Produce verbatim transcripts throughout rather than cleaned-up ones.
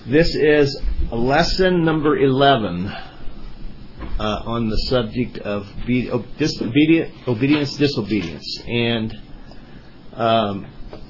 This is lesson number eleven uh, on the subject of be- disobedience, obedience, disobedience. And um,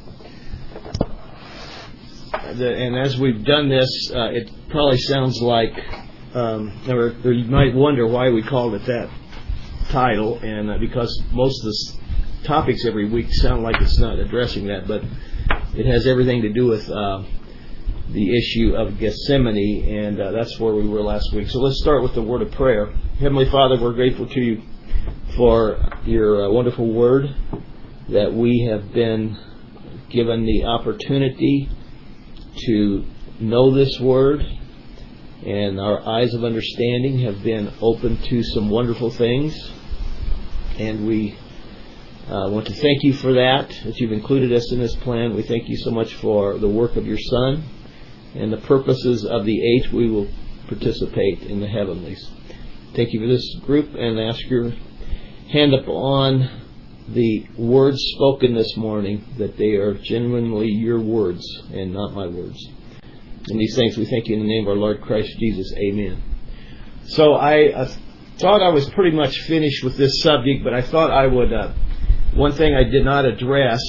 the, and as we've done this, uh, it probably sounds like, um, or, or you might wonder why we called it that title, and uh, because most of the topics every week sound like it's not addressing that, but it has everything to do with uh, the issue of Gethsemane, and uh, that's where we were last week. So let's start with the word of prayer. Heavenly Father, we're grateful to you for your uh, wonderful word, that we have been given the opportunity to know this word, and our eyes of understanding have been open to some wonderful things, and we uh, want to thank you for that, that you've included us in this plan. We thank you so much for the work of your Son and the purposes of the age we will participate in the heavenlies. Thank you for this group, and ask your hand upon the words spoken this morning, that they are genuinely your words and not my words. And these things we thank you in the name of our Lord Christ Jesus. Amen. So I uh, thought I was pretty much finished with this subject, but I thought I would, uh, one thing I did not address,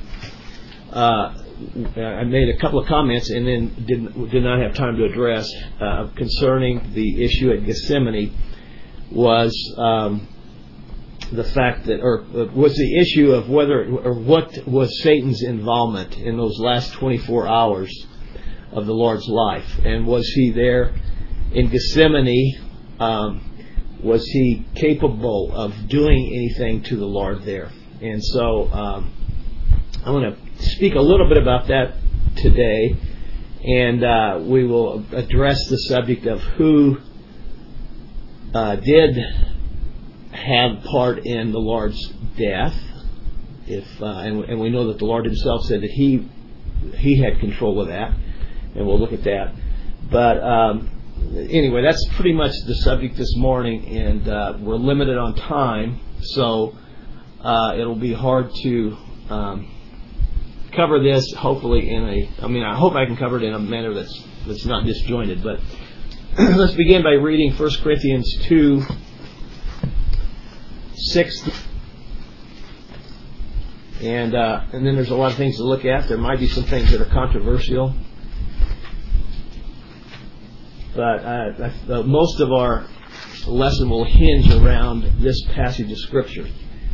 uh, I made a couple of comments and then did, did not have time to address uh, concerning the issue at Gethsemane, was um, the fact that, or was the issue of whether, or what was Satan's involvement in those last twenty-four hours of the Lord's life. And was he there in Gethsemane? Um, was he capable of doing anything to the Lord there? And so um, I want to speak a little bit about that today, and uh, we will address the subject of who uh, did have part in the Lord's death. If uh, and, and we know that the Lord Himself said that He He had control of that, and we'll look at that. But um, anyway, that's pretty much the subject this morning, and uh, we're limited on time, so uh, it'll be hard to um, cover this, hopefully in a, I mean, I hope I can cover it in a manner that's that's not disjointed. But let's begin by reading First Corinthians two, six, and uh, and then there's a lot of things to look at. There might be some things that are controversial, but uh, uh, most of our lesson will hinge around this passage of Scripture.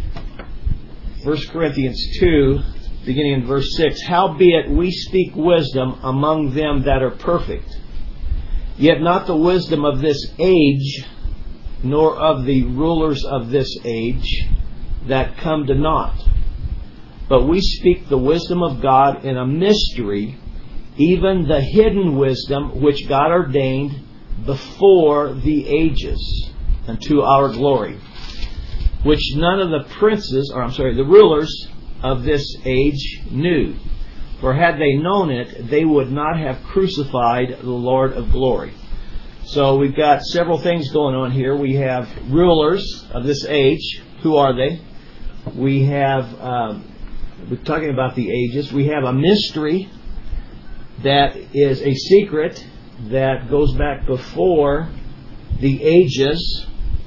First Corinthians two, beginning in verse six, "Howbeit we speak wisdom among them that are perfect, yet not the wisdom of this age, nor of the rulers of this age, that come to naught. But we speak the wisdom of God in a mystery, even the hidden wisdom which God ordained before the ages, unto our glory, which none of the princes, or I'm sorry, the rulers of this age knew. For had they known it, they would not have crucified the Lord of glory." So we've got several things going on here. We have rulers of this age. Who are they? We have, um, we're talking about the ages. We have a mystery that is a secret that goes back before the ages.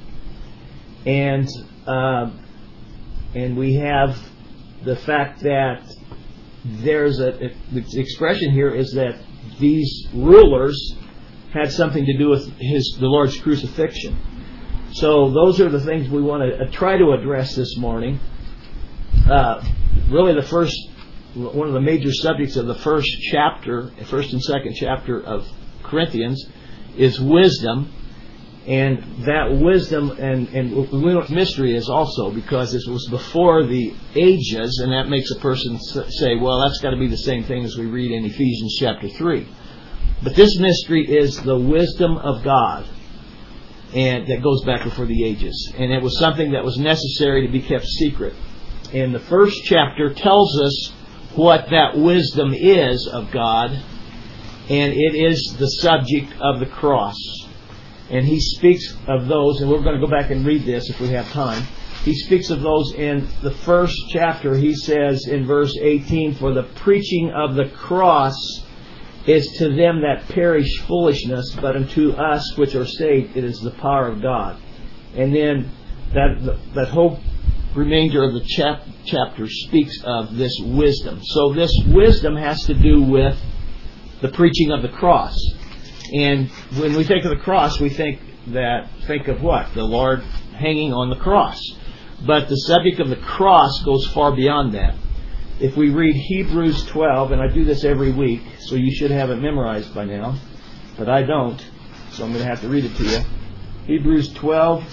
And uh, and we have the fact that there's a, a the expression here is that these rulers had something to do with his the Lord's crucifixion. So those are the things we want to uh, try to address this morning. Uh, really, the first one of the major subjects of the first chapter, first and second chapter of Corinthians, is wisdom. And that wisdom, and, and we know what mystery is also, because it was before the ages, and that makes a person say, well, that's got to be the same thing as we read in Ephesians chapter three. But this mystery is the wisdom of God, and that goes back before the ages. And it was something that was necessary to be kept secret. And the first chapter tells us what that wisdom is of God, and it is the subject of the cross. And he speaks of those, and we're going to go back and read this if we have time. He speaks of those in the first chapter. He says in verse eighteen, "For the preaching of the cross is to them that perish foolishness, but unto us which are saved it is the power of God. And then that that whole remainder of the chap, chapter speaks of this wisdom. So this wisdom has to do with the preaching of the cross. And when we think of the cross, we think that think of what? The Lord hanging on the cross. But the subject of the cross goes far beyond that. If we read Hebrews twelve, and I do this every week, so you should have it memorized by now, but I don't, so I'm going to have to read it to you. Hebrews twelve,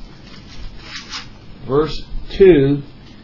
verse two,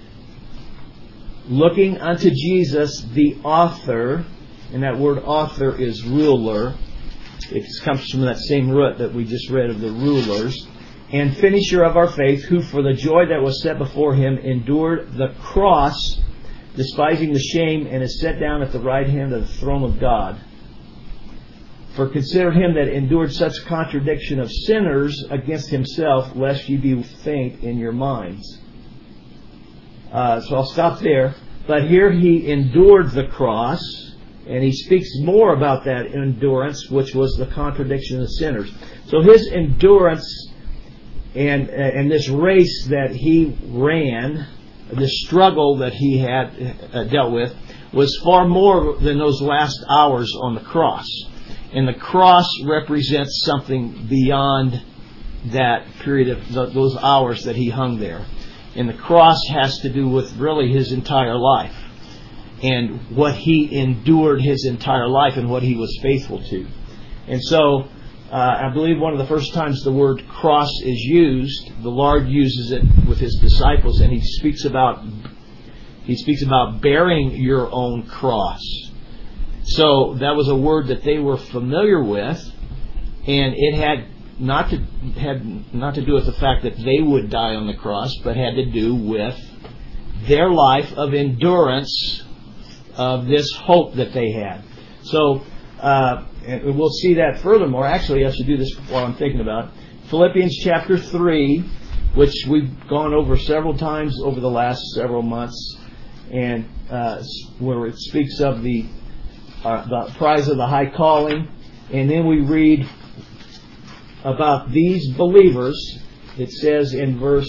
looking unto Jesus, the author, and that word author is ruler. It comes from that same root that we just read of the rulers. And finisher of our faith, who for the joy that was set before him endured the cross, despising the shame, and is set down at the right hand of the throne of God. For consider him that endured such contradiction of sinners against himself, lest ye be faint in your minds. Uh, so I'll stop there. But here he endured the cross, and he speaks more about that endurance, which was the contradiction of sinners. So his endurance and, and this race that he ran, the struggle that he had uh, dealt with, was far more than those last hours on the cross. And the cross represents something beyond that period of th- those hours that he hung there. And the cross has to do with really his entire life and what he endured his entire life and what he was faithful to. And so uh, I believe one of the first times the word cross is used, the Lord uses it with his disciples, and he speaks about he speaks about bearing your own cross. So that was a word that they were familiar with, and it had not to had not to do with the fact that they would die on the cross, but had to do with their life of endurance of this hope that they had. So uh, and we'll see that furthermore. Actually, I should do this while I'm thinking about it. Philippians chapter three, which we've gone over several times over the last several months, and uh, where it speaks of the Uh, the prize of the high calling. And then we read about these believers. It says in verse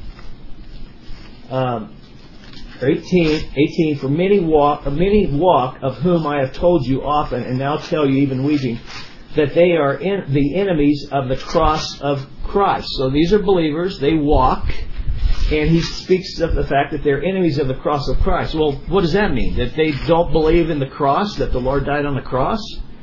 um, eighteen, eighteen, for many walk, many walk, of whom I have told you often, and now tell you even weeping, that they are in the enemies of the cross of Christ. So these are believers. They walk. And he speaks of the fact that they're enemies of the cross of Christ. Well, what does that mean? That they don't believe in the cross, that the Lord died on the cross?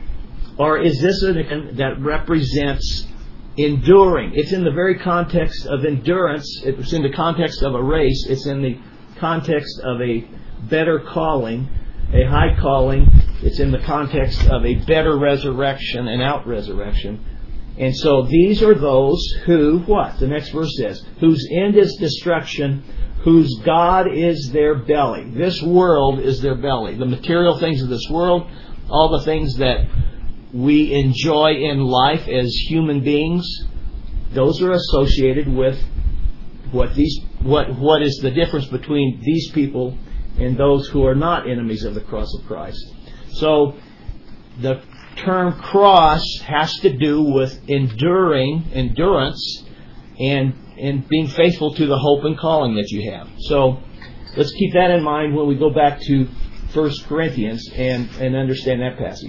Or is this a, that represents enduring? It's in the very context of endurance. It's in the context of a race. It's in the context of a better calling, a high calling. It's in the context of a better resurrection, an out resurrection. And so these are those who, what? The next verse says, whose end is destruction, whose God is their belly. This world is their belly. The material things of this world, all the things that we enjoy in life as human beings, those are associated with what these what what is the difference between these people and those who are not enemies of the cross of Christ. So the term cross has to do with enduring, endurance, and and being faithful to the hope and calling that you have. So let's keep that in mind when we go back to First Corinthians and, and understand that passage.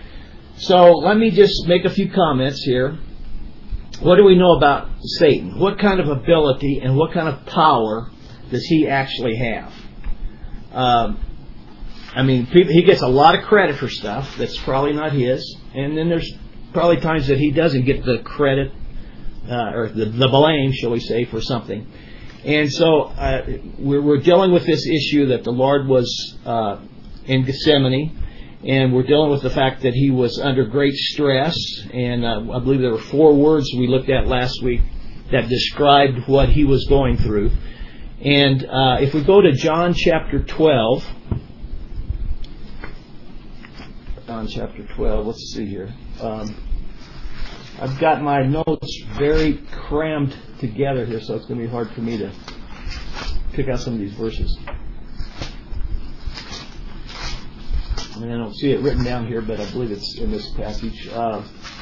So let me just make a few comments here. What do we know about Satan? What kind of ability and what kind of power does he actually have? Um, I mean, he gets a lot of credit for stuff that's probably not his. And then there's probably times that he doesn't get the credit, uh, or the, the blame, shall we say, for something. And so uh, we're, we're dealing with this issue that the Lord was uh, in Gethsemane. And we're dealing with the fact that he was under great stress. And uh, I believe there were four words we looked at last week that described what he was going through. And uh, if we go to John chapter twelve... John chapter twelve. Let's see here. Um, I've got my notes very crammed together here, so it's going to be hard for me to pick out some of these verses. and I don't see it written down here, but I believe it's in this passage. Uh,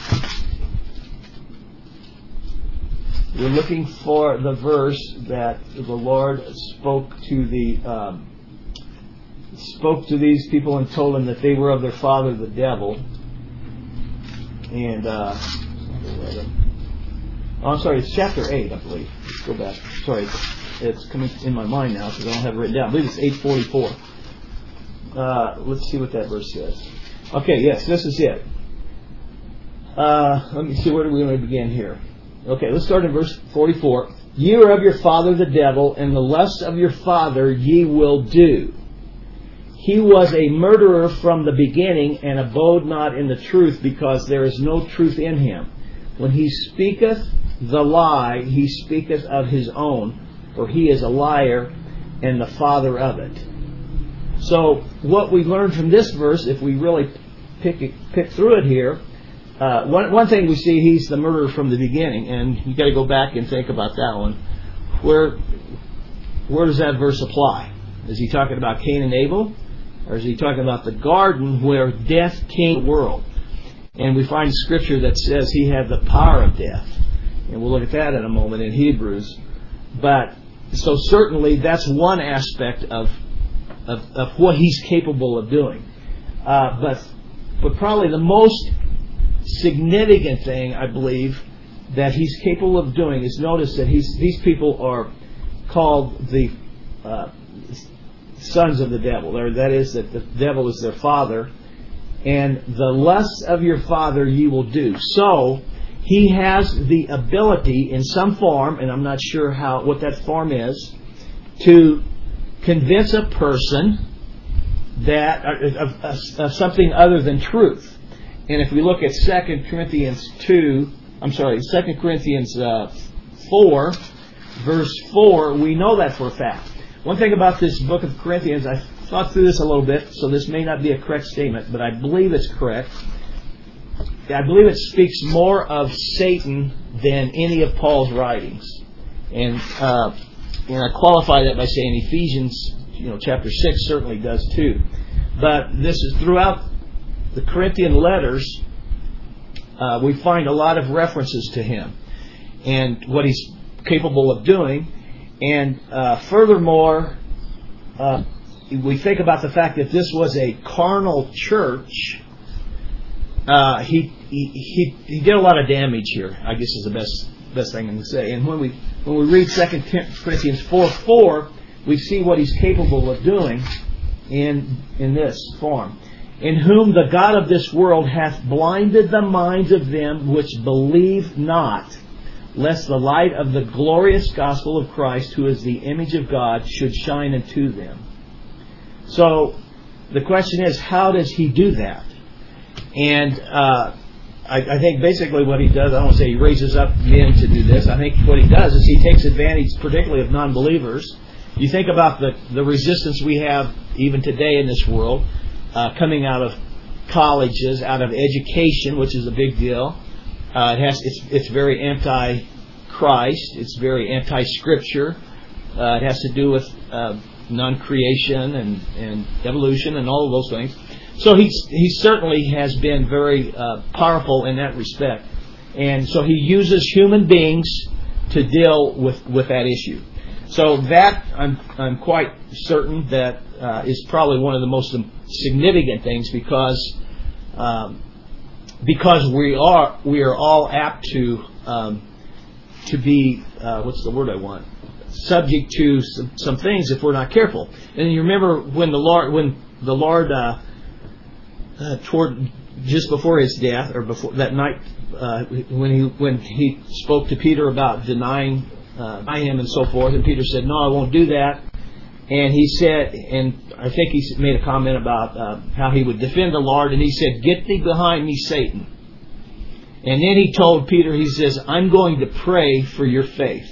we're looking for the verse that the Lord spoke to the um, spoke to these people and told them that they were of their father, the devil. And uh, oh, I'm sorry, it's chapter eight, I believe. Let's go back. Sorry, it's coming in my mind now because I don't have it written down. I believe it's eight forty-four. Uh, let's see what that verse says. Okay, yes, this is it. Uh, let me see, where do we want to begin here? Okay, let's start in verse forty-four. Ye are of your father the devil, and the lust of your father ye will do. He was a murderer from the beginning, and abode not in the truth, because there is no truth in him. When he speaketh the lie, he speaketh of his own, for he is a liar and the father of it. So, what we learn from this verse, if we really pick it, pick through it here, uh, one one thing we see, he's the murderer from the beginning, and you got to go back and think about that one. Where where does that verse apply? Is he talking about Cain and Abel? Or is he talking about the garden where death came to the world? And we find scripture that says he had the power of death. And we'll look at that in a moment in Hebrews. But, so certainly that's one aspect of of, of what he's capable of doing. Uh, but, but probably the most significant thing, I believe, that he's capable of doing is notice that he's, these people are called the uh, sons of the devil. Or that is, that the devil is their father. And the lusts of your father ye will do. So, he has the ability in some form, and I'm not sure how what that form is, to convince a person that of, of, of something other than truth. And if we look at Second Corinthians two, I'm sorry, Second Corinthians uh, four, verse four, we know that for a fact. One thing about this book of Corinthians, I thought through this a little bit, so this may not be a correct statement, but I believe it's correct. I believe it speaks more of Satan than any of Paul's writings. And uh, and I qualify that by saying Ephesians, you know, chapter six certainly does too. But this is throughout the Corinthian letters, uh, we find a lot of references to him and what he's capable of doing. And uh, furthermore, uh, we think about the fact that this was a carnal church. Uh, he, he he he did a lot of damage here, I guess is the best best thing I can say. And when we when we read Second Corinthians four four, we see what he's capable of doing in in this form. In whom the God of this world hath blinded the minds of them which believe not, lest the light of the glorious gospel of Christ, who is the image of God, should shine into them. So the question is, how does he do that? And uh, I, I think basically what he does, I don't want to say he raises up men to do this. I think what he does is he takes advantage particularly of non-believers. You think about the, the resistance we have even today in this world, uh, coming out of colleges, out of education, which is a big deal. Uh, it has it's, it's very anti-Christ. It's very anti-Scripture. Uh, it has to do with uh, non-creation and, and evolution and all of those things. So he he certainly has been very uh, powerful in that respect, and so he uses human beings to deal with, with that issue. So that I'm I'm quite certain that uh, is probably one of the most significant things because um, because we are we are all apt to um, to be uh, what's the word I want subject to some, some things if we're not careful. And you remember when the Lord when the Lord uh, Uh, toward just before his death, or before that night, uh, when he when he spoke to Peter about denying uh, him and so forth, and Peter said, "No, I won't do that." And he said, and I think he made a comment about uh, how he would defend the Lord, and he said, "Get thee behind me, Satan." And then he told Peter, he says, "I'm going to pray for your faith."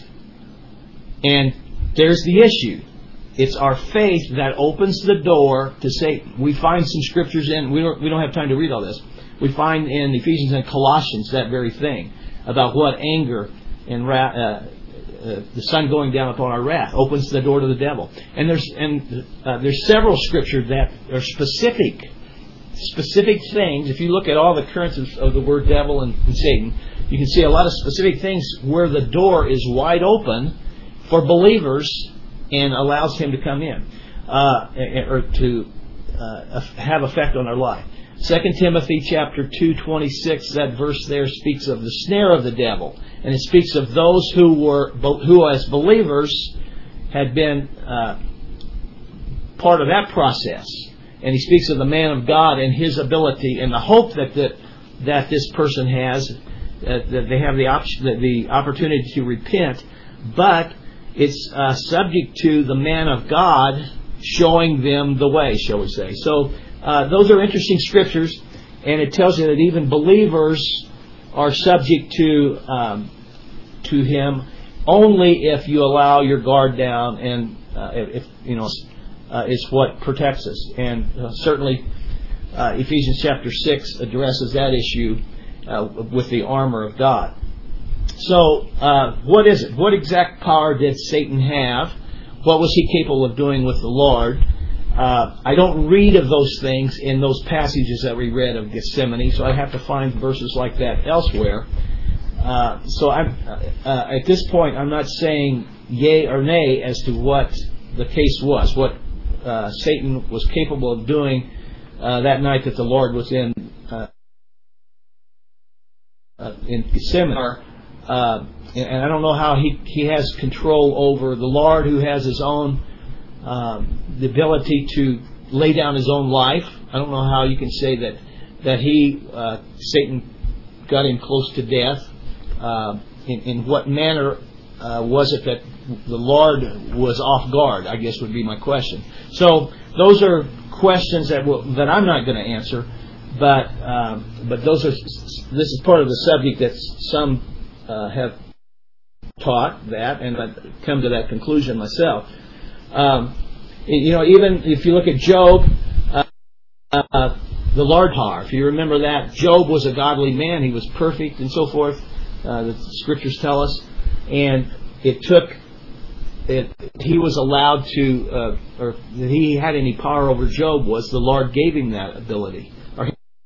And there's the issue. It's our faith that opens the door to Satan. We find some scriptures in, we don't, we don't have time to read all this. We find in Ephesians and Colossians that very thing about what anger and wrath, uh, uh, the sun going down upon our wrath opens the door to the devil. And there's and uh, there's several scriptures that are specific specific things. If you look at all the occurrences of the word devil and, and Satan, you can see a lot of specific things where the door is wide open for believers and allows him to come in uh, or to uh, have effect on our life. Second Timothy chapter two twenty-six, that verse there speaks of the snare of the devil, and it speaks of those who were who as believers had been uh, part of that process. And he speaks of the man of God and his ability and the hope that the, that this person has, uh, that they have the option, the opportunity to repent, but it's uh, subject to the man of God showing them the way, shall we say. So uh, those are interesting scriptures, and it tells you that even believers are subject to um, to him only if you allow your guard down, and uh, if you know. Uh, is what protects us. And uh, certainly uh, Ephesians chapter six addresses that issue uh, with the armor of God. So uh, what is it? What exact power did Satan have? What was he capable of doing with the Lord? Uh, I don't read of those things in those passages that we read of Gethsemane, so I have to find verses like that elsewhere. Uh, so I'm, uh, at this point, I'm not saying yea or nay as to what the case was, what Uh, Satan was capable of doing uh, that night that the Lord was in uh, uh, in Gethsemane. Uh, and I don't know how he, he has control over the Lord, who has his own uh, the ability to lay down his own life. I don't know how you can say that that he uh, Satan got him close to death. Uh, in, in what manner uh, was it that the Lord was off guard, I guess would be my question. So those are questions that will, that I'm not going to answer, but um, but those are this is part of the subject that some uh, have taught that, and I've come to that conclusion myself. Um, you know, even if you look at Job, uh, uh, the Lord power. If you remember that, Job was a godly man; he was perfect and so forth. Uh, the Scriptures tell us, and it took. It, he was allowed to, uh, or that he had any power over Job was the Lord gave him that ability. Or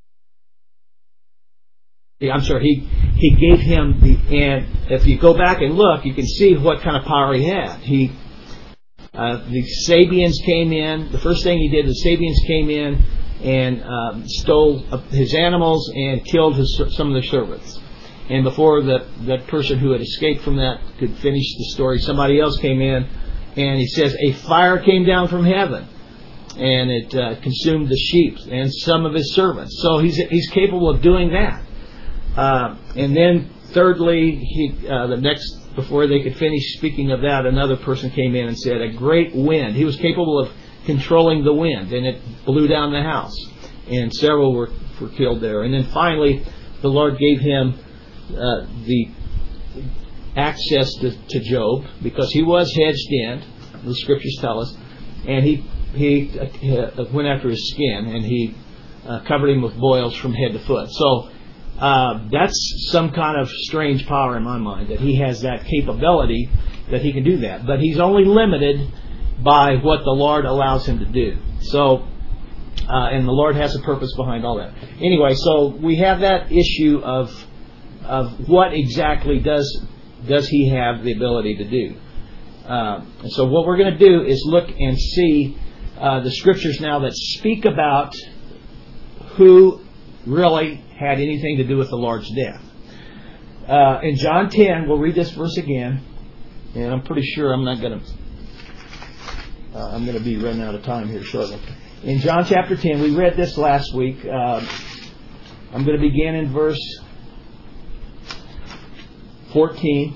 he, I'm sorry, he he gave him the, and if you go back and look, you can see what kind of power he had. He, uh, the Sabians came in. The first thing he did, the Sabians came in and um, stole his animals and killed his, some of their servants. And before that, that person who had escaped from that could finish the story, somebody else came in, and he says, a fire came down from heaven, and it uh, consumed the sheep and some of his servants. So he's he's capable of doing that. Uh, and then thirdly, he uh, the next before they could finish speaking of that, another person came in and said, a great wind. He was capable of controlling the wind, and it blew down the house, and several were were killed there. And then finally, the Lord gave him Uh, the access to, to Job, because he was hedged in, the Scriptures tell us, and he he uh, went after his skin, and he uh, covered him with boils from head to foot. So uh, that's some kind of strange power in my mind, that he has that capability, that he can do that. But he's only limited by what the Lord allows him to do. So, uh, and the Lord has a purpose behind all that. Anyway, so we have that issue of of what exactly does does he have the ability to do. Uh, and so what we're going to do is look and see uh, the Scriptures now that speak about who really had anything to do with the Lord's death. Uh, in John ten, we'll read this verse again, and I'm pretty sure I'm not going to uh, I'm going to be running out of time here shortly. In John chapter ten, we read this last week. Uh, I'm going to begin in verse fourteen.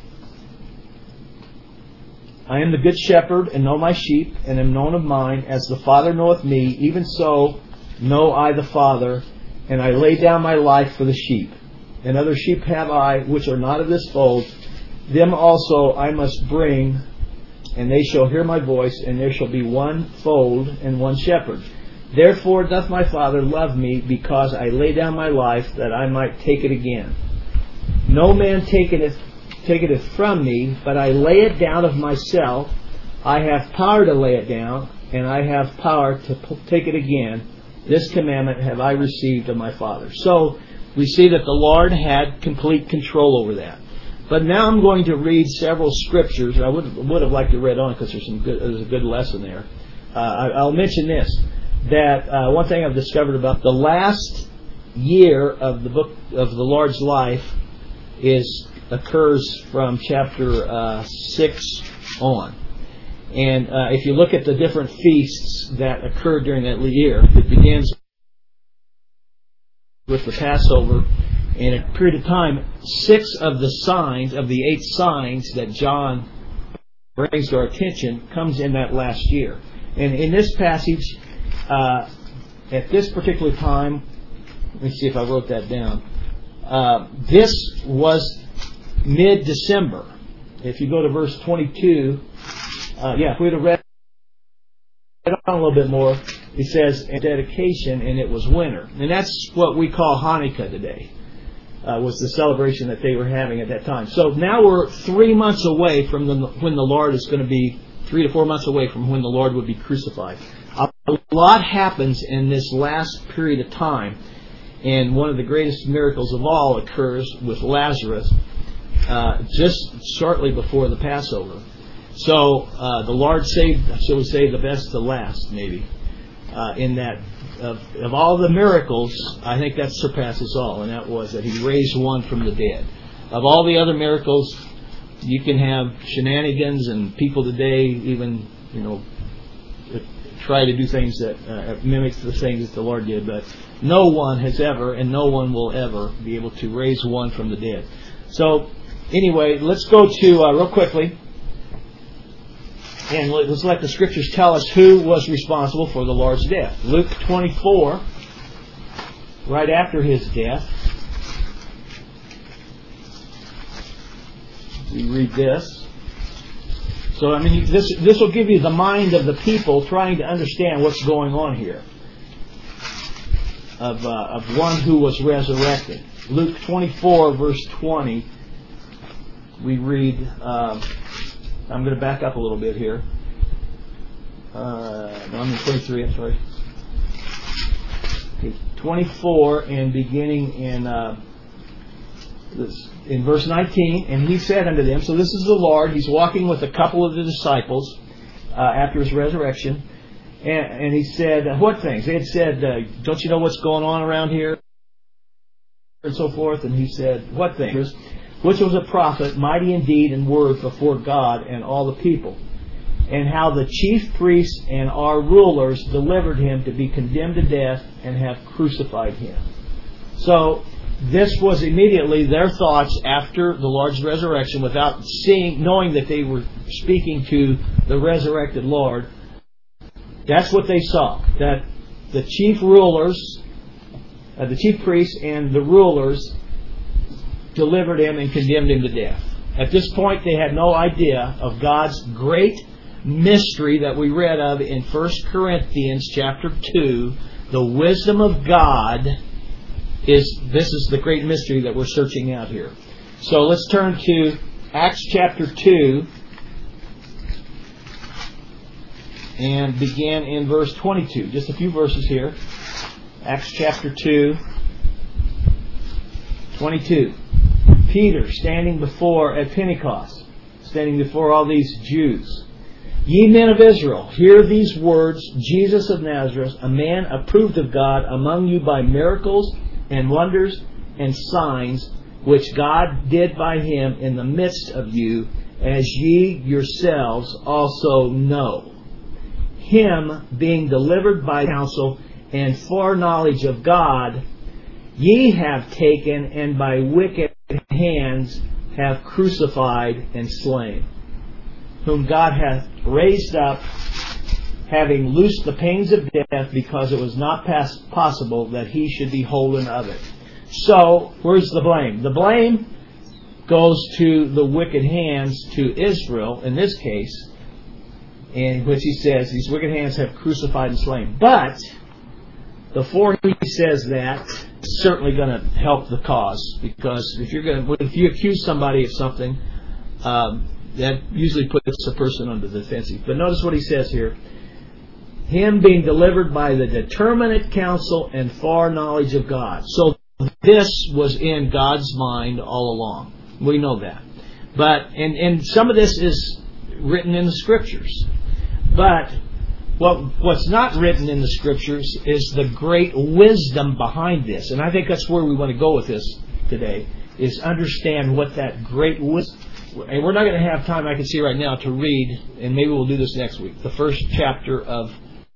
I am the good shepherd, and know my sheep, and am known of mine. As the Father knoweth me, even so know I the Father, and I lay down my life for the sheep. And other sheep have I, which are not of this fold. Them also I must bring, and they shall hear my voice, and there shall be one fold and one shepherd. Therefore doth my Father love me, because I lay down my life, that I might take it again. No man taketh it, taketh it from me, but I lay it down of myself. I have power to lay it down, and I have power to take it again. This commandment have I received of my Father. So we see that the Lord had complete control over that. But now I'm going to read several scriptures. I would would have liked to read on because there's some good, there's a good lesson there. Uh, I, I'll mention this, that uh, one thing I've discovered about the last year of the book of the Lord's life is occurs from chapter uh, six on. And uh, if you look at the different feasts that occurred during that year, it begins with the Passover. In a period of time, six of the signs, of the eight signs that John brings to our attention, comes in that last year. And in this passage, uh, at this particular time, let me see if I wrote that down. Uh, this was mid-December. If you go to verse twenty-two, uh, yeah, if we'd have read on a little bit more, it says, dedication, and it was winter. And that's what we call Hanukkah today. Uh, was the celebration that they were having at that time. So now we're three months away from the, when the Lord is going to be, three to four months away from when the Lord would be crucified. A lot happens in this last period of time, and one of the greatest miracles of all occurs with Lazarus uh, just shortly before the Passover. So uh, the Lord saved, shall we say, the best to last, maybe, uh, in that Of, of all the miracles, I think that surpasses all, and that was that He raised one from the dead. Of all the other miracles, you can have shenanigans, and people today even, you know, try to do things that uh, mimics the things that the Lord did, but no one has ever, and no one will ever be able to raise one from the dead. So, anyway, let's go to, uh, real quickly, and let's let the Scriptures tell us who was responsible for the Lord's death. Luke twenty-four, right after His death, we read this. So, I mean, this this will give you the mind of the people trying to understand what's going on here. Of, uh, of one who was resurrected. Luke twenty-four, verse twenty, we read... Uh, I'm going to back up a little bit here. Uh, no, I'm in twenty-three, I'm sorry. Okay, twenty-four, and beginning in uh, this, in verse nineteen, and He said unto them, so this is the Lord, He's walking with a couple of the disciples uh, after His resurrection, and, and He said, uh, what things? They had said, uh, don't you know what's going on around here? And so forth, and He said, what things? Which was a prophet, mighty in deed and word before God and all the people, and how the chief priests and our rulers delivered Him to be condemned to death and have crucified Him. So this was immediately their thoughts after the Lord's resurrection, without seeing, knowing that they were speaking to the resurrected Lord. That's what they saw, that the chief rulers, uh, the chief priests and the rulers delivered Him and condemned Him to death. At this point, they had no idea of God's great mystery that we read of in First Corinthians chapter two. The wisdom of God is, this is the great mystery that we're searching out here. So let's turn to Acts chapter two and begin in verse twenty-two. Just a few verses here. Acts chapter two, twenty-two. Peter standing before, at Pentecost, standing before all these Jews. Ye men of Israel, hear these words, Jesus of Nazareth, a man approved of God among you by miracles and wonders and signs, which God did by Him in the midst of you, as ye yourselves also know. Him being delivered by counsel and foreknowledge of God, ye have taken, and by wicked hands have crucified and slain, whom God hath raised up, having loosed the pains of death, because it was not pass- possible that He should be holden of it. So, where's the blame? The blame goes to the wicked hands, to Israel, in this case, in which He says, these wicked hands have crucified and slain. But before He says that, it's certainly going to help the cause, because if you're going to, if you accuse somebody of something, um, that usually puts a person on the defensive. But notice what He says here. Him being delivered by the determinate counsel and foreknowledge of God. So this was in God's mind all along. We know that. But and, and some of this is written in the Scriptures. But what what's not written in the Scriptures is the great wisdom behind this. And I think that's where we want to go with this today, is understand what that great wisdom. And we're not going to have time, I can see right now, to read, and maybe we'll do this next week, the first chapter of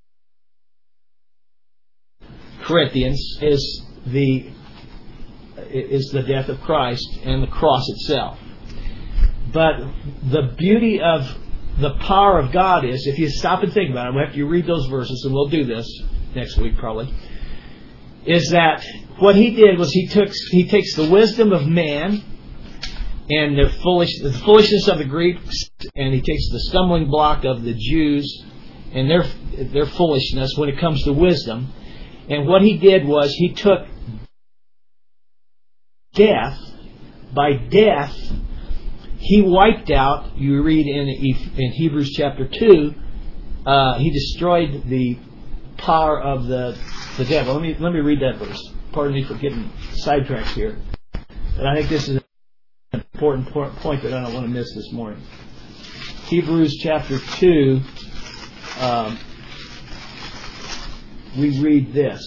Corinthians is the is the death of Christ and the cross itself. But the beauty of the power of God is, if you stop and think about it, after you read those verses, and we'll do this next week probably, is that what He did was He took He takes the wisdom of man and the foolish the foolishness of the Greeks, and He takes the stumbling block of the Jews and their their foolishness when it comes to wisdom. And what He did was He took death. By death, He wiped out, you read in in Hebrews chapter two, uh, He destroyed the power of the the devil. Let me let me read that verse. Pardon me for getting sidetracked here. But I think this is an important point that I don't want to miss this morning. Hebrews chapter two, um, we read this.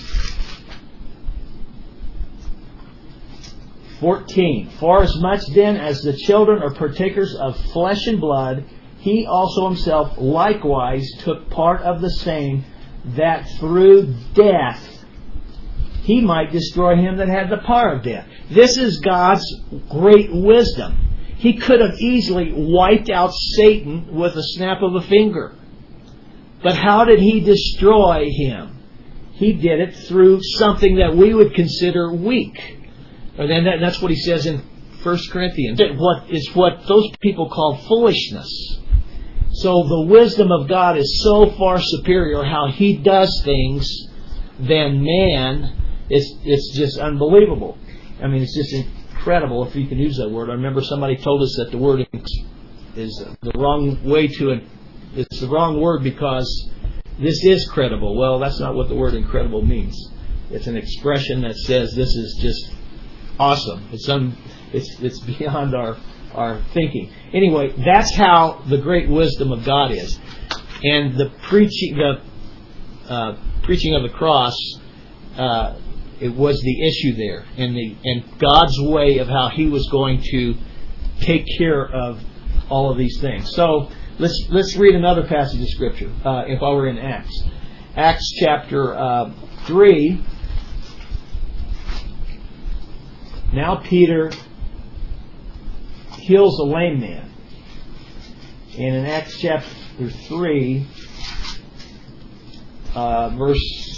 fourteen. For as much then as the children are partakers of flesh and blood, He also Himself likewise took part of the same, that through death He might destroy him that had the power of death. This is God's great wisdom. He could have easily wiped out Satan with a snap of a finger. But how did He destroy him? He did it through something that we would consider weak. And then that, that's what he says in First Corinthians. What is what those people call foolishness. So the wisdom of God is so far superior how He does things than man. It's it's just unbelievable. I mean, it's just incredible, if you can use that word. I remember somebody told us that the word is the wrong way to it. It's the wrong word because this is credible. Well, that's not what the word incredible means. It's an expression that says this is just awesome. It's un, it's it's beyond our our thinking. Anyway, that's how the great wisdom of God is, and the preaching the uh, preaching of the cross. Uh, it was the issue there, and the and God's way of how He was going to take care of all of these things. So let's let's read another passage of Scripture. Uh, if I were in Acts, Acts chapter uh, three. Now Peter heals a lame man. And in Acts chapter three, uh, verse,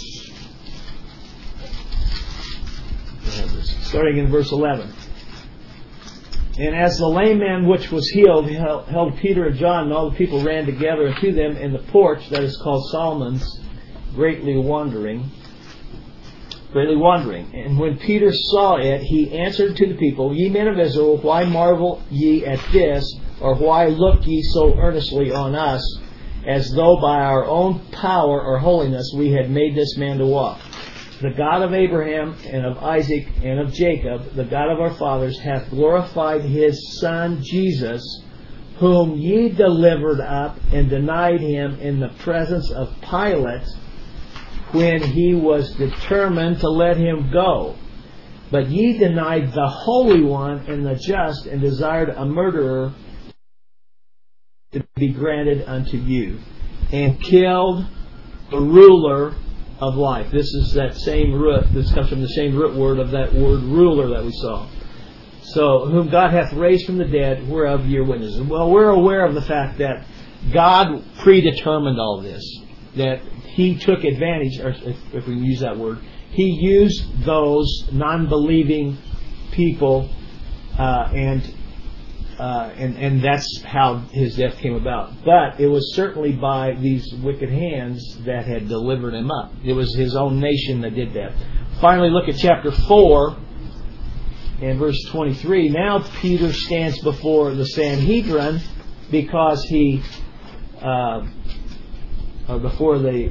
starting in verse eleven. And as the lame man which was healed held Peter and John, and all the people ran together to them in the porch that is called Solomon's, greatly wondering. Greatly wondering. And when Peter saw it, he answered to the people, Ye men of Israel, why marvel ye at this? Or why look ye so earnestly on us, as though by our own power or holiness we had made this man to walk? The God of Abraham and of Isaac and of Jacob, the God of our fathers, hath glorified His Son Jesus, whom ye delivered up and denied Him in the presence of Pilate, when he was determined to let Him go. But ye denied the Holy One and the just, and desired a murderer to be granted unto you, and killed the ruler of life. This is that same root. This comes from the same root word of that word ruler that we saw. So, whom God hath raised from the dead, whereof ye are witnesses. Well, we're aware of the fact that God predetermined all this. That He took advantage, or if, if we can use that word, He used those non-believing people, uh, and uh, and and that's how His death came about. But it was certainly by these wicked hands that had delivered Him up. It was His own nation that did that. Finally, look at chapter four and verse twenty-three. Now Peter stands before the Sanhedrin because he. Uh, or before they,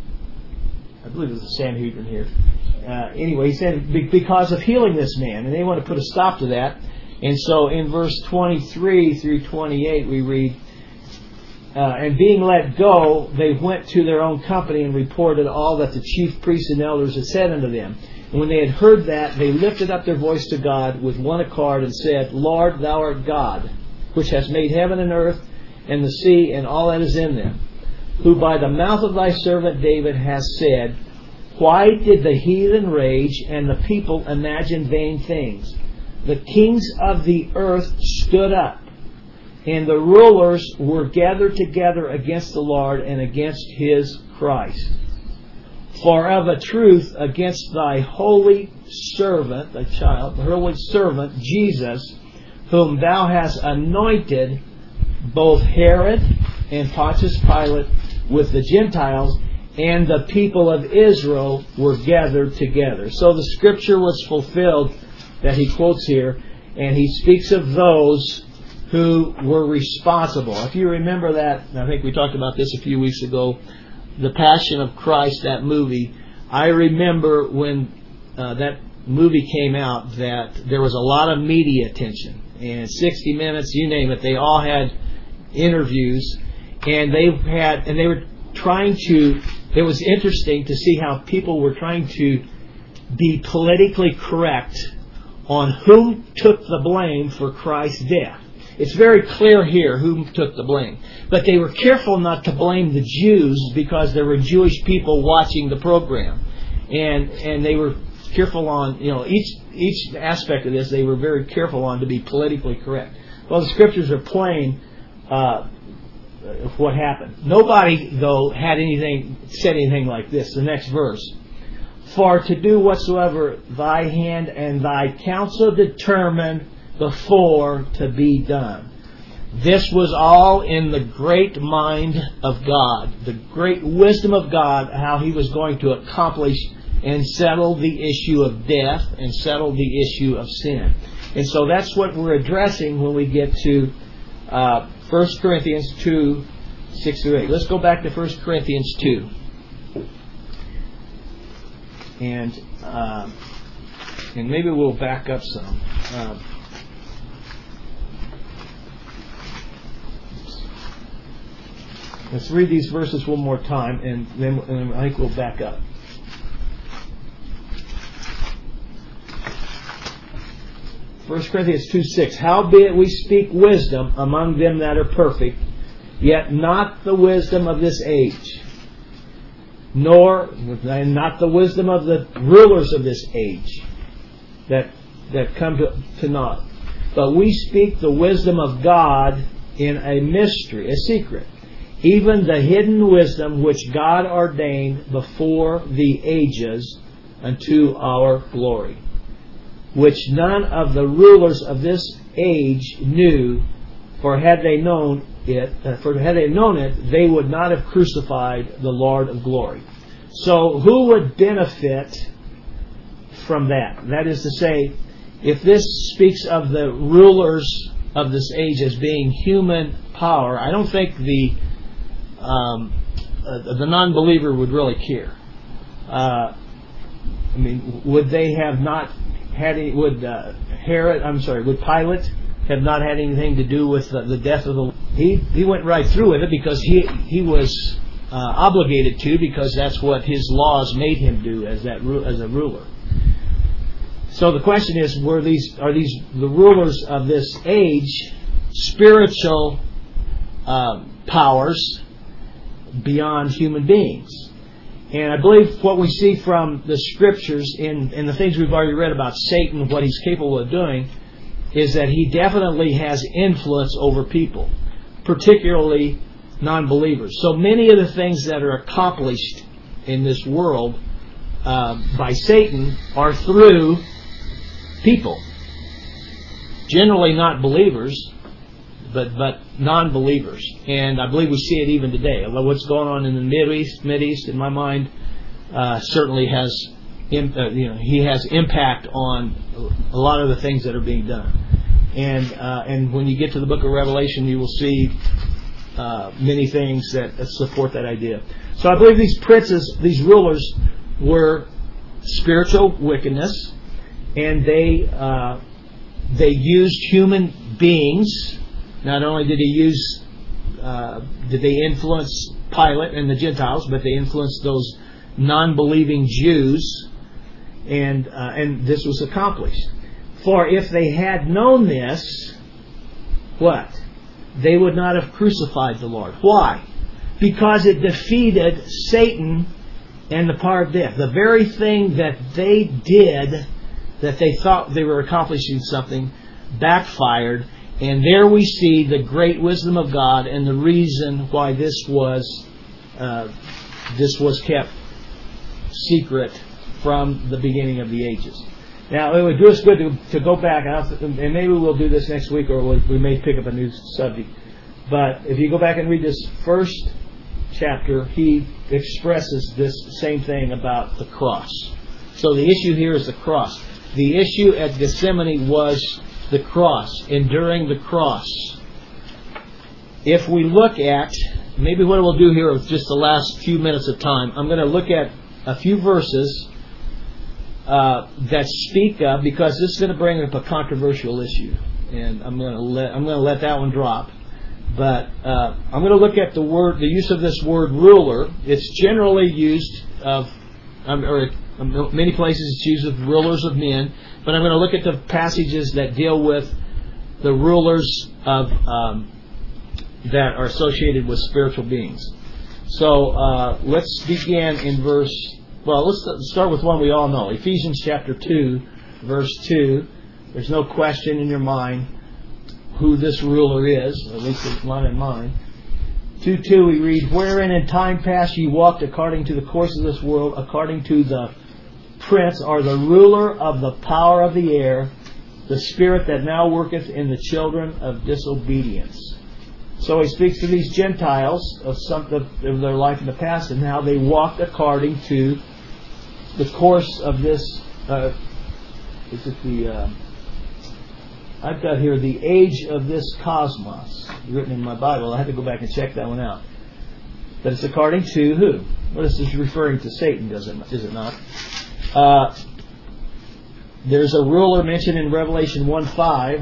I believe it was the Sanhedrin here. Uh, anyway, he said because of healing this man, and they want to put a stop to that. And so in verse twenty-three through twenty-eight we read, uh, and being let go, they went to their own company and reported all that the chief priests and elders had said unto them. And when they had heard that, they lifted up their voice to God with one accord and said, Lord, thou art God, which hast made heaven and earth and the sea and all that is in them, who by the mouth of thy servant David hast said, why did the heathen rage and the people imagine vain things? The kings of the earth stood up, and the rulers were gathered together against the Lord and against His Christ. For of a truth against thy holy servant, thy child, the holy servant, Jesus, whom thou hast anointed, both Herod and Pontius Pilate with the Gentiles and the people of Israel were gathered together. So the scripture was fulfilled that he quotes here, and he speaks of those who were responsible. If you remember that, I think we talked about this a few weeks ago, The Passion of Christ, that movie, I remember when uh, that movie came out that there was a lot of media attention. And sixty minutes, you name it, they all had interviews, and they had, and they were trying to, it was interesting to see how people were trying to be politically correct on who took the blame for Christ's death. It's very clear here who took the blame. But they were careful not to blame the Jews because there were Jewish people watching the program. And and they were careful on, you know, each each aspect of this they were very careful on to be politically correct. Well, the scriptures are plain uh, of what happened. Nobody, though, had anything said anything like this. The next verse. For to do whatsoever thy hand and thy counsel determined before to be done. This was all in the great mind of God, the great wisdom of God, how He was going to accomplish and settle the issue of death and settle the issue of sin. And so that's what we're addressing when we get to uh, First Corinthians two, six through eight. Let's go back to First Corinthians two. And uh, and maybe we'll back up some. Uh, let's read these verses one more time, and then and I think we'll back up. First Corinthians two six. Howbeit we speak wisdom among them that are perfect, yet not the wisdom of this age, nor and not the wisdom of the rulers of this age that that come to, to naught. But we speak the wisdom of God in a mystery, a secret, even the hidden wisdom which God ordained before the ages unto our glory, which none of the rulers of this age knew, for had they known it, uh, for had they known it, they would not have crucified the Lord of glory. So who would benefit from that? That is to say, if this speaks of the rulers of this age as being human power, I don't think the um, uh, the non-believer would really care. Uh, I mean, would they have not had any, would uh, Herod, I'm sorry, would Pilate have not had anything to do with the, the death of the... He he went right through with it because he he was uh, obligated to, because that's what his laws made him do as that as a ruler. So the question is, were these are these the rulers of this age spiritual um, powers beyond human beings? And I believe what we see from the scriptures in, in the things we've already read about Satan, what he's capable of doing, is that he definitely has influence over people, particularly non-believers. So many of the things that are accomplished in this world uh, by Satan are through people. Generally not believers, but but non-believers. And I believe we see it even today. What's going on in the Middle East, Mid East, in my mind, uh, certainly has, in, uh, you know, he has impact on a lot of the things that are being done. And uh, and when you get to the book of Revelation, you will see uh, many things that support that idea. So I believe these princes, these rulers, were spiritual wickedness, and they uh, they used human beings. Not only did he use, uh, did they influence Pilate and the Gentiles, but they influenced those non-believing Jews, and uh, and this was accomplished. For if they had known this, what? They would not have crucified the Lord. Why? Because it defeated Satan and the power of death. The very thing that they did, that they thought they were accomplishing something, backfired. And there we see the great wisdom of God and the reason why this was uh, this was kept secret from the beginning of the ages. Now, it would do us good to, to go back, and maybe we'll do this next week, or we may pick up a new subject. But if you go back and read this first chapter, he expresses this same thing about the cross. So the issue here is the cross. The issue at Gethsemane was the cross, enduring the cross. If we look at, maybe what we'll do here with just the last few minutes of time, I'm going to look at a few verses uh, that speak of, because this is going to bring up a controversial issue, and I'm going to let I'm going to let that one drop. But uh, I'm going to look at the word, the use of this word ruler. It's generally used of, um, or um, many places it's used of rulers of men. But I'm going to look at the passages that deal with the rulers of um, that are associated with spiritual beings. So uh, let's begin in verse. Well, let's start with one we all know. Ephesians chapter two, verse two. There's no question in your mind who this ruler is, or at least it's not in mine. two two we read, wherein in time past ye walked according to the course of this world, according to the prince, or the ruler of the power of the air, the spirit that now worketh in the children of disobedience. So he speaks to these Gentiles of some of their life in the past and how they walked according to the course of this. Uh, is it the? Uh, I've got here the age of this cosmos written in my Bible. I had to go back and check that one out. But it's according to who? Well, this is referring to Satan, does it? Is it not? Uh, there's a ruler mentioned in Revelation one five.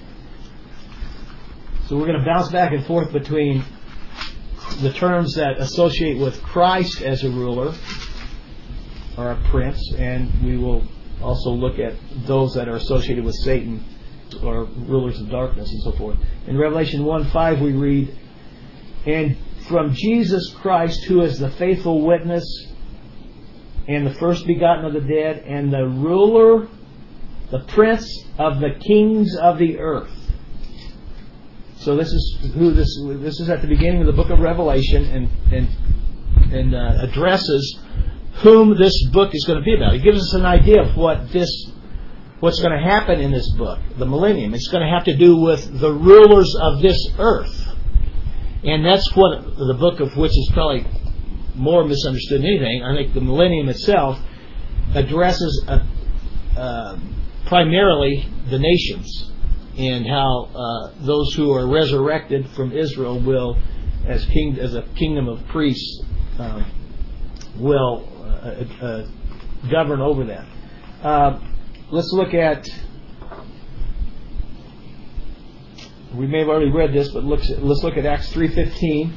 So we're going to bounce back and forth between the terms that associate with Christ as a ruler or a prince, and we will also look at those that are associated with Satan or rulers of darkness and so forth. In Revelation one five we read, and from Jesus Christ, who is the faithful witness and the first begotten of the dead, and the ruler, the prince of the kings of the earth. So this is who this this is at the beginning of the book of Revelation, and and and uh, addresses whom this book is going to be about. It gives us an idea of what this what's going to happen in this book, the millennium. It's going to have to do with the rulers of this earth, and that's what the book of which is probably more misunderstood than anything. I think the millennium itself addresses a, uh, primarily the nations, and how uh, those who are resurrected from Israel will, as king, as a kingdom of priests, uh, will uh, uh, govern over that. Uh, let's look at. We may have already read this, but let's let's look at Acts three fifteen.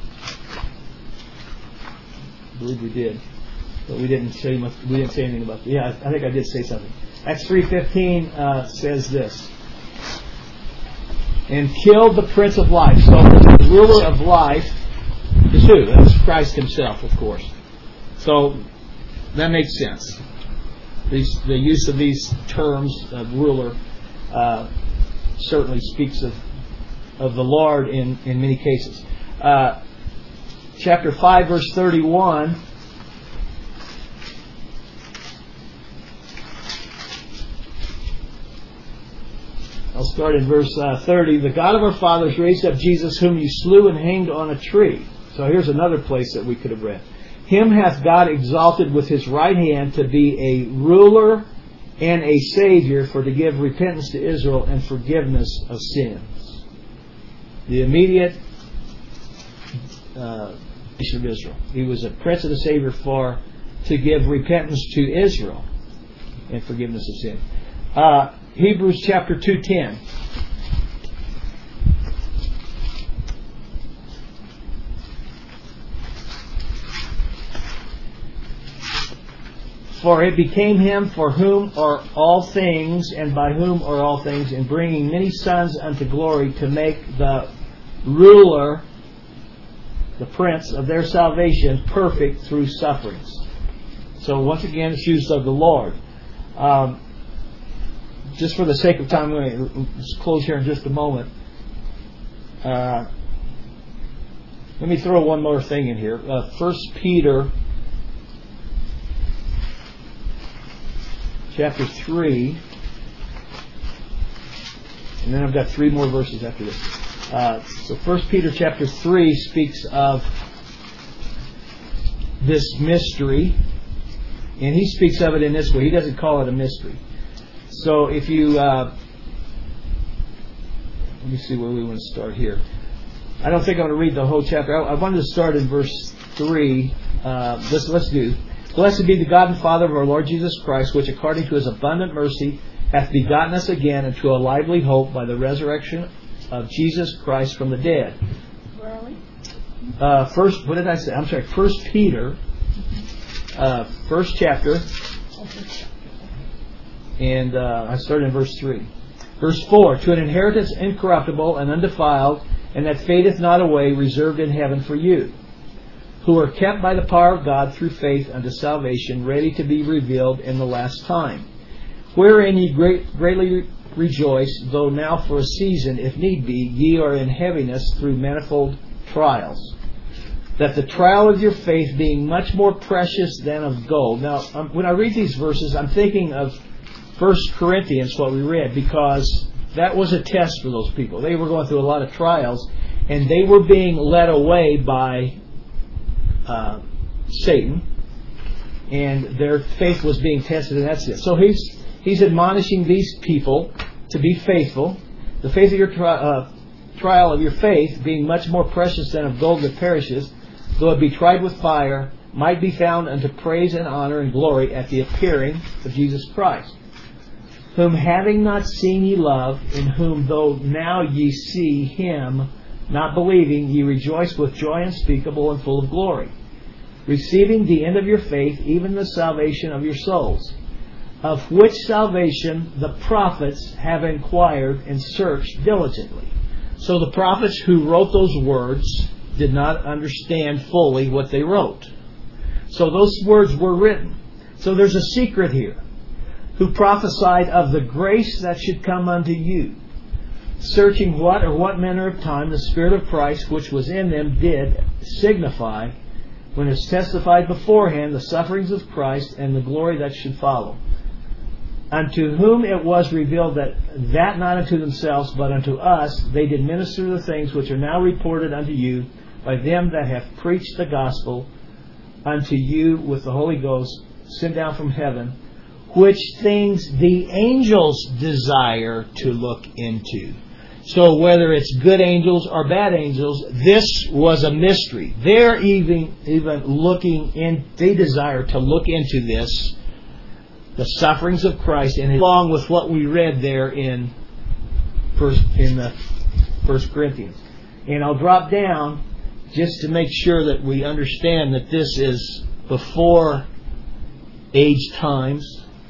I believe we did, but we didn't say much, we didn't say anything about. Yeah, I think I did say something. Acts three fifteen uh, says this. And killed the Prince of Life. So the ruler of life is who? That's Christ himself, of course. So that makes sense. These, the use of these terms of ruler uh, certainly speaks of of the Lord in, in many cases. Uh, chapter five, verse thirty-one. I'll start in verse uh, thirty. The God of our fathers raised up Jesus, whom you slew and hanged on a tree. So here's another place that we could have read. Him hath God exalted with his right hand to be a ruler and a Savior, for to give repentance to Israel and forgiveness of sins. The immediate uh, nation of Israel. He was a prince and a savior for to give repentance to Israel and forgiveness of sin. Uh, Hebrews chapter two ten. For it became him for whom are all things, and by whom are all things, in bringing many sons unto glory, to make the ruler, the prince of their salvation, perfect through sufferings. So once again, it's used of the Lord. Um, just for the sake of time, I'm going to close here in just a moment. Uh, let me throw one more thing in here. Uh, First Peter chapter three, and then I've got three more verses after this. Uh, so First Peter chapter three speaks of this mystery, and he speaks of it in this way. He doesn't call it a mystery. So if you, uh, let me see where we want to start here. I don't think I'm going to read the whole chapter. I, I wanted to start in verse three. Uh, let's, let's do. Blessed be the God and Father of our Lord Jesus Christ, which according to His abundant mercy hath begotten us again into a lively hope by the resurrection of Jesus Christ from the dead. Where are we? Uh, first, what did I say? I'm sorry. First Peter, uh, first chapter, and uh, I started in verse three. Verse four: To an inheritance incorruptible and undefiled, and that fadeth not away, reserved in heaven for you, who are kept by the power of God through faith unto salvation, ready to be revealed in the last time. Wherein ye great, greatly rejoice, though now for a season, if need be, ye are in heaviness through manifold trials, that the trial of your faith, being much more precious than of gold. Now, um, when I read these verses, I'm thinking of First Corinthians, what we read, because that was a test for those people. They were going through a lot of trials, and they were being led away by Uh, Satan, and their faith was being tested, and that's it. So he's he's admonishing these people to be faithful. The faith of your tri- uh, trial of your faith, being much more precious than of gold that perishes, though it be tried with fire, might be found unto praise and honor and glory at the appearing of Jesus Christ, whom having not seen ye love, in whom though now ye see Him, not believing, ye rejoice with joy unspeakable and full of glory, receiving the end of your faith, even the salvation of your souls, of which salvation the prophets have inquired and searched diligently. So the prophets who wrote those words did not understand fully what they wrote. So those words were written. So there's a secret here. Who prophesied of the grace that should come unto you, searching what or what manner of time the Spirit of Christ which was in them did signify, when it was testified beforehand the sufferings of Christ and the glory that should follow. Unto whom it was revealed that, that not unto themselves, but unto us, they did minister the things which are now reported unto you by them that have preached the gospel unto you with the Holy Ghost sent down from heaven, which things the angels desire to look into. So whether it's good angels or bad angels, this was a mystery. They're even even looking in, they desire to look into this, the sufferings of Christ, and along with what we read there in first in the First Corinthians. And I'll drop down just to make sure that we understand that this is before age times.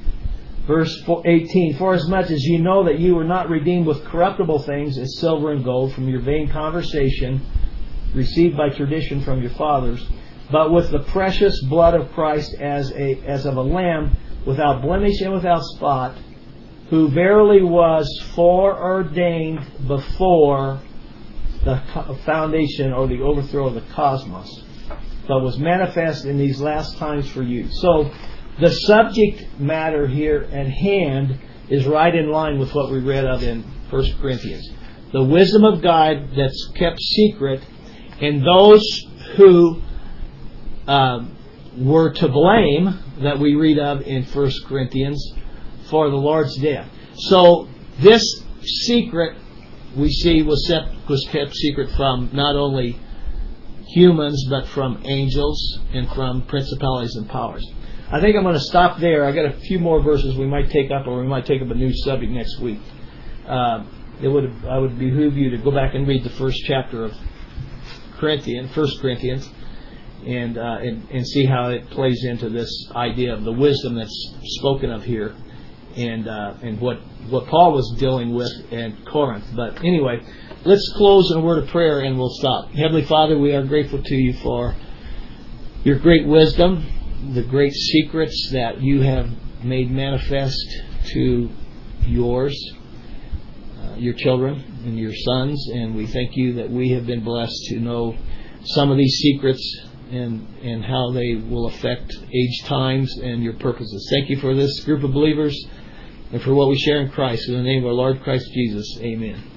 Verse eighteen, forasmuch as you know that you were not redeemed with corruptible things as silver and gold from your vain conversation received by tradition from your fathers, but with the precious blood of Christ as a as of a lamb without blemish and without spot, who verily was foreordained before the foundation or the overthrow of the cosmos, but was manifest in these last times for you. So the subject matter here at hand is right in line with what we read of in First Corinthians. The wisdom of God that's kept secret, and those who um, were to blame that we read of in First Corinthians for the Lord's death. So this secret we see was, set, was kept secret from not only humans, but from angels and from principalities and powers. I think I'm going to stop there. I got a few more verses we might take up, or we might take up a new subject next week. Uh, it would I would behoove you to go back and read the first chapter of Corinthians, First Corinthians, and, uh, and and see how it plays into this idea of the wisdom that's spoken of here, and uh, and what what Paul was dealing with in Corinth. But anyway, let's close in a word of prayer and we'll stop. Heavenly Father, we are grateful to you for your great wisdom, the great secrets that you have made manifest to yours, uh, your children and your sons, and we thank you that we have been blessed to know some of these secrets and and how they will affect age times and your purposes. Thank you for this group of believers and for what we share in Christ. In the name of our Lord Christ Jesus, amen.